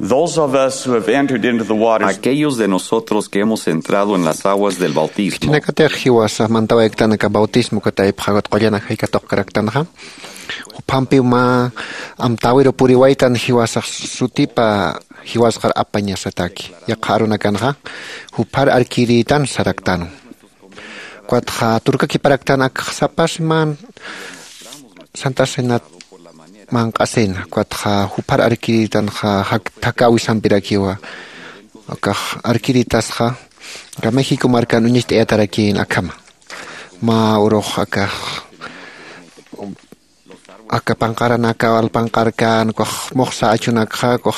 Those of us who have entered into the waters Aquellos de nosotros que hemos entrado en las aguas del bautismo, Tinakatejiwasa mantawaiktana bautismo katay phagot qollana haykatoq karaktanha. Upampi ma amtawiro puriwaitan hiwasa sutipa hiwasqar apaña sataki. Yaqaruna kanha hupar arkiritan saraktanu. Kuatha turkaki paraktana sapasman Santa Senat manqasena kuatha hupar arkiritan hak takawi sampirakiwa. Akah arkiritasha ka Mexico markan uñiste atarakin akama. Ma uroh aka pangkaranaka wal pangkarkan ko moksa achunakha ko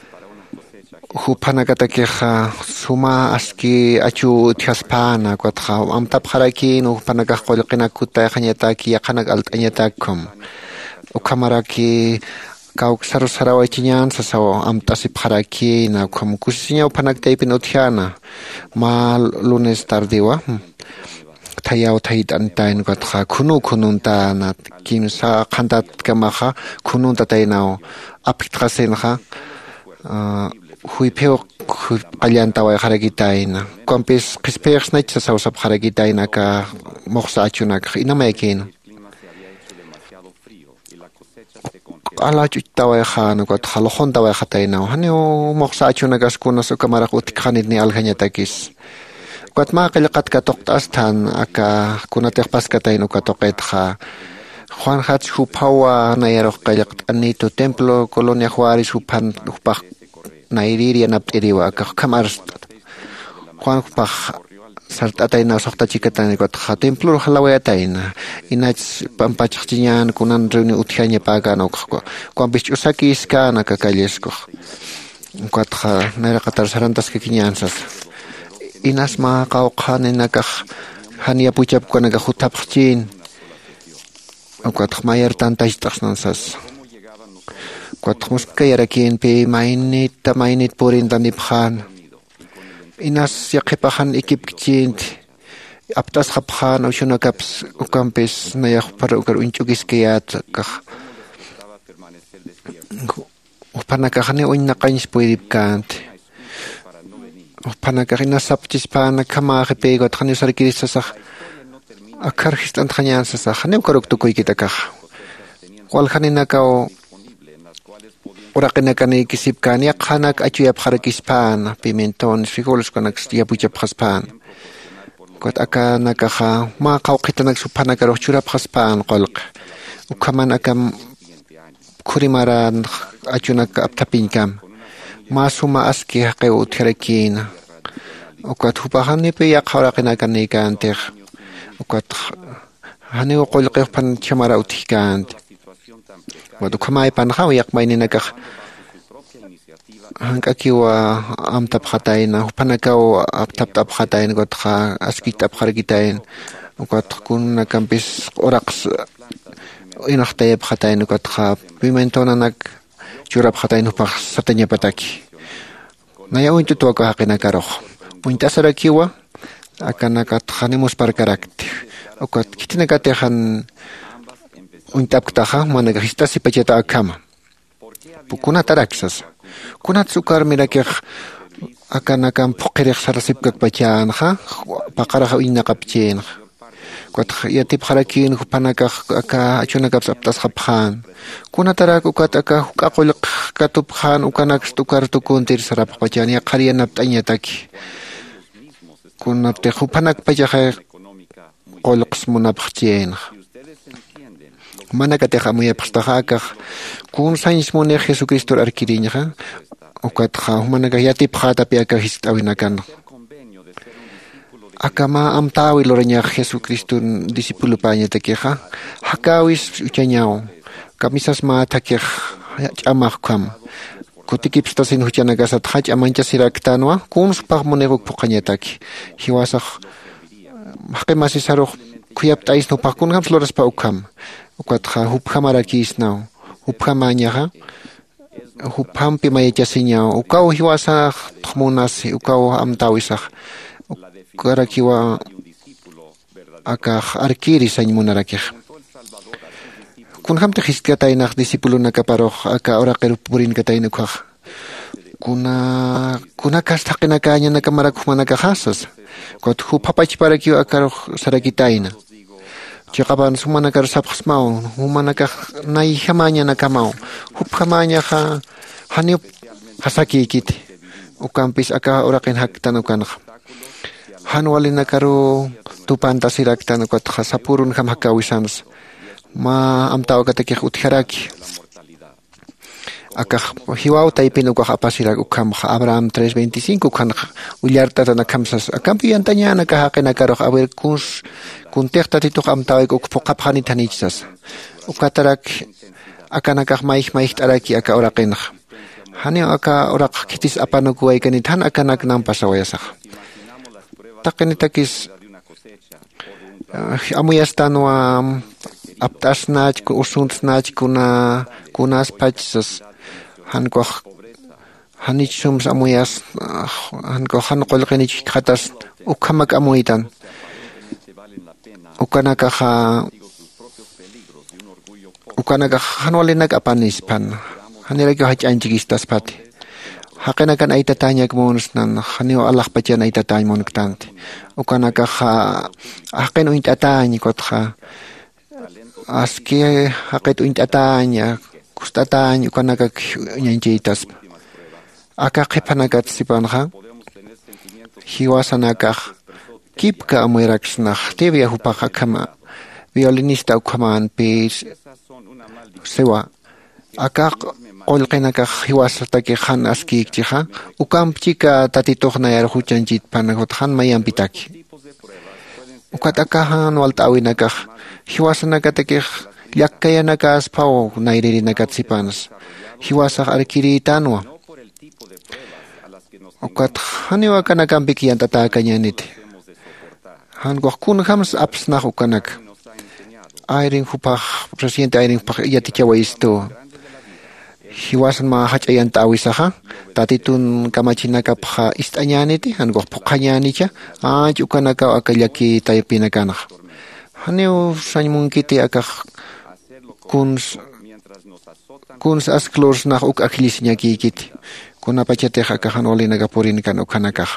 hupanakatakha suma aski achu thiaspana ko tha amtap kharakin hupanaka qolqina kuta khanyataki yaqanak altanyatakum ukamaraki kau sarusarawaichinyan sasaw amtasip kharaki na kum kusinya upanaktaipin uthiana ma lunes tardiwa tayaw tayit antain ko tha khununta na kimsa khantat kamaha khununta taynaw apitqasen kha huipeo alyantawa kharagitayna kompis qispeix nacha sawsap kharagitayna ka moqsa achunak inamaykin ala chutawa khana ko khalokhon tawa khatayna hanyo moqsa achunak askuna sukamara utikhanit ni alghanyatakis Kuat ma qilqat ka toqtas tan aka kunatiq paskatayno ka toqetqa Juan Hats hupawa nayaroq qilqat anito templo Colonia Juárez hupan hupaq nairiria naptiriwa aka kamars Juan hupaq sartatayna soqtachikatani kuatqa templo halawayatayna inach pampachqchiñan kunan reuni uthiaña pagano kuan bichusakis kana ka kallesko kuatqa nayraqatar sarantas kikiñansas Inas ma qawqani nakaq hania puchapkuna ka hutapqchin uqat mayer tantaytaqnansas qat muskayarakin pe mainit purin taniphan inas yaqipahan ikipchin aptas khaphan ushunakaps ukampis nayaq para ukar unchukiskiyat ka upanakahani unnaqanis puidipkant Panakarinas saptis pana kama repego tkhani sarkirisasa akarhistan tkhaniansasa khani ukaruk tukuy kitakah wal khanina kao uraqinakani kisipkani khanak achuyap kharakispan pimenton frijoles kanak yapuchap khaspan kot aka nakaha ma qawqitanak supanakaruh churap khaspan qalq ukaman akam kurimaran achunak aptapinkam Masuma aski haqe uthirakin ukat hupahani pe yaqharaqina kanikantiq ukat hani uqulqiq pan chamara uthikant wadu khamay pan khaw yaqmayninaka hankakiwa amtap khatayna hupanakaw aptap khatayna gotqa aski tap khargitayn ukat kunna kampis oraqs inaqtayab khatayna gotqa pimentonanak Churap khatayn upaq satanya pataki. Naya untu tuwa ka haqina karoh. Unta sarakiwa akanakat khanimus parkarakti. Okat kitinakatehan untap ktaha managa histasi pacheta akama. Pukuna taraksas. Kunat sukar mirakih akanakam pokirih sarasipkak pachaan ha pakaraha innaqapchin. Kuat yatip harakin hupanakah aka achunakap saptas khaphan. Kunatarak ukat aka hukaqulq katuphan ukanak tukar tukuntir sarap pachani qariyan naptanya taki. Kunapte hupanak pachahe qolqs munapchien. Manakate khamuya pastahaka kun sayns mone Jesucristo arkiriña ukat kha humanaka yatip khata pe aka histawinakan. Akama amtawi lorenya Jesucristo disipulu paña takeha hakawis uchañao kamisas ma takeh chamakam kutikip stasin huchanaga sat hach amancha siraktanwa kun supaq monego puqañataki hiwasaq haqimasi saruq kuyaptais no pakun ham flores pa ukam ukatha hupkamarakisnaw hupkamañaha hupampi mayachasiñaw ukaw hiwasaq thmunasi ukaw amtawisaq Karakiwa aka arkiri sañmunarakih. Kun hamte hiskatay nak disipulo na kaparok aka orakir purin katay nukah. kuna kastaqinakaña nakamarak manakahasas kot hupapach para kiu akaro sarakitaina chikapan sumanakar sapxmao humanaka naihamaña nakamao hupjamaña ha haniup hasakikit ukampis aka orakin haktan ukanqa hanwalinakaru tupanta siraktan kot hasapurun ham hakawisanas ma amtaw katakih utjaraki aka hiwau taipin ukah apasirak ukam Abraham 3:25 kan ulyarta na kamsas akampi antanya nakahakina karok awer kuntekta tituk amtawik ukpokaphanit hanichsas ukatarak akanakah maich taraki aka orakin hani aka orak kitis apanukuay kanithan akanak nam pasawayasak takinitakis amuyastano aptasnach usunsnach kunas pachsas hankoh hanichum amuyas hankoh hanqolqinich khatas ukhamak amuitan ukanaka hanwalinak apanispan haniraki hachanchigistas pati haqinakan aitatanya kmonusnan hanio Allah pachian aitatanya monuktanti ukanaka haqin uintatanya kotha aski haqit uintatanya kustatanya ukanaka nyanchitas akaqiphanakat sipanha hiwasanaka kipka amuiraksnah tevia hupaka kama violinista ukhaman pis sewa akaq qolqinaka hiwasataki khan aski ikchiha ukamchika tatitoqna yar huchanchit panakot khan mayampitaki ukatakahan waltawinaka hiwasanaka taki llakkayanaka aspao nairirinakat sipanas hiwasaq arkiritanwa ukat haniwa kanakampi yantatakañanit hankoq kunhams apsnaq ukanak ayrin hupaq presidente ayrin hupaq yatichawaisto hiwasan ma hach'ayanta awisaqa tatitun kamachinakapqa ist'añaniti hankoq puqañanicha ukanaka akallaki taypinakanaq haniw sañmunkiti akaq kuns asklosnaq uk aklisñakikiti kunapachatej akaq hanwalinaka purinkan ukanakaq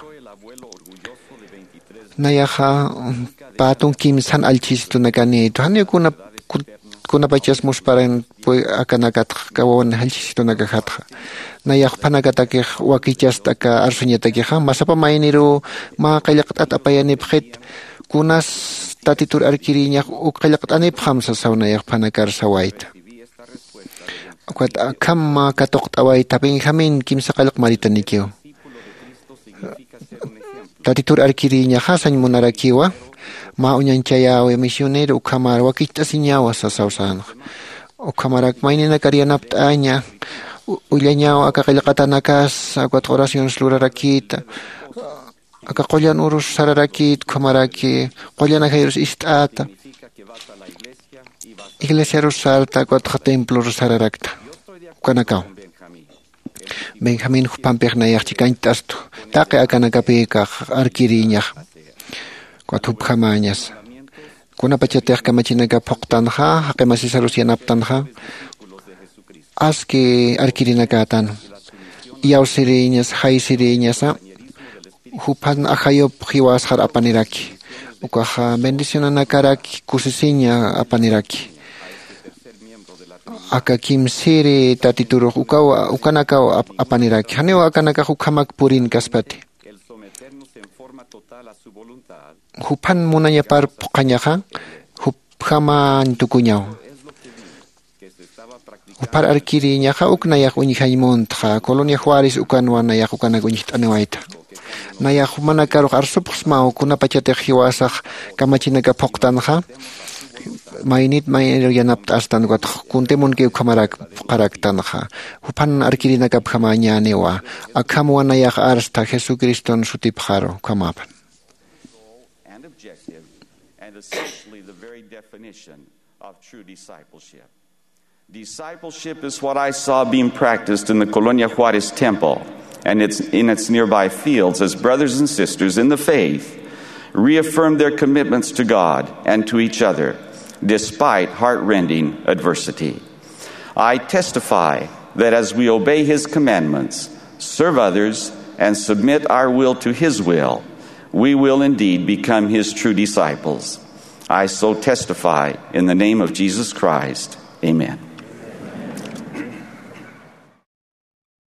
nayaqa patun kimsan alchistunakanitu haniw kunapachas musparen akanakat kawawan halchistunakaqatqa nayaq panakatakej wakichastaka arsuñatakija masapa mayniru ma qillaqat apayanipqit kunas tatitur arkiriñaq uqillaqat anipqamsa sawnayaq panakar sawayta ukat akama katoqt'awayta Benjamin kimsa qillaq maritanikiw tatitur arkiriñaqa sañmunarakiwa ma uñanchayawe misionero ukhamar wakitasiñawa sasawsan ukhamarak maynina karyanapt'aña ullañawa akaqillaqatanakas akwat oración slurarakita akaqollan urus sararakit khamaraki qollanakayurus ist'ata iglesia rusarta akwat templo rusararakta ukanakaw Benjamin hupampiqnayaq chikantastu taqi akanakapika arkiriñaq Kwatupjamañas. Kunapachatej kamachinaka poqtanja, haqimasisarus yanaptanja. Aski arkirinakatan. Yausiriñas, haisiriñas, hupan ahayop hiwas har apaniraki. Ukaja bendicionanakaraki, kusisiña apaniraki. Akakim siri tatituro ukanakaw apaniraki. Haneo akanaka hukamak purin kaspati. Hupan munanya par puqañaqa huphaman tukuñaw hupar arkiriñaqa uknayaq uñihaymuntqa Colonia Juárez ukanwanayaq ukanak uñiht'aniwayta nayaq manakaruq arsupqsmaw kunapachatej hiwasaq kamachinaka puqtanqa maynit yanapta astan kuntemunki ukhamarak puqaraktanqa hupan arkirinaka phamañaniwa akhamwanayaq arsta Jesucriston sutipqaro kamapan essentially the very definition of true discipleship. Discipleship is what I saw being practiced in the Colonia Juárez temple and in its nearby fields as brothers and sisters in the faith reaffirmed their commitments to God and to each other despite heart-rending adversity. I testify that as we obey His commandments, serve others, and submit our will to His will, we will indeed become His true disciples. I so testify in the name of Jesus Christ. Amen.